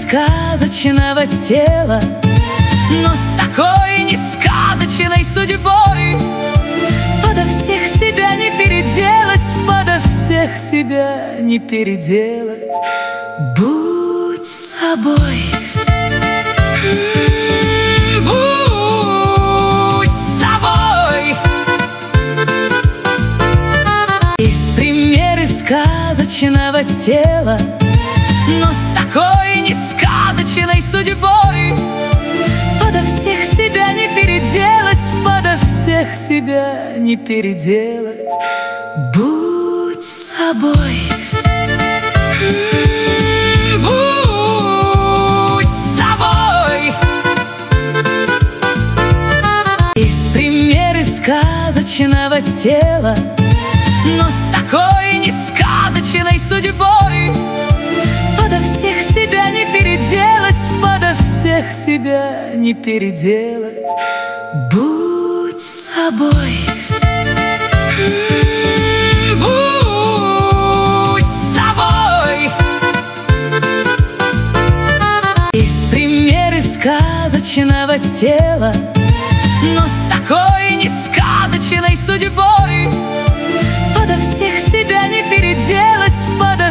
сказочного тела, но с такой несказочной судьбой. Подо всех себя не переделать, подо всех себя не переделать. Будь собой. Будь собой. Есть примеры сказочного тела, но с такой несказочной судьбой. Подо всех себя не переделать, подо всех себя не переделать. Будь собой. Будь собой. Есть примеры сказочного тела, но с такой несказочной судьбой. Подо всех себя не переделать, подо всех себя не переделать. Будь собой. Будь собой. Есть примеры сказочного тела, но с такой несказочной судьбой. Подо всех себя не переделать, подо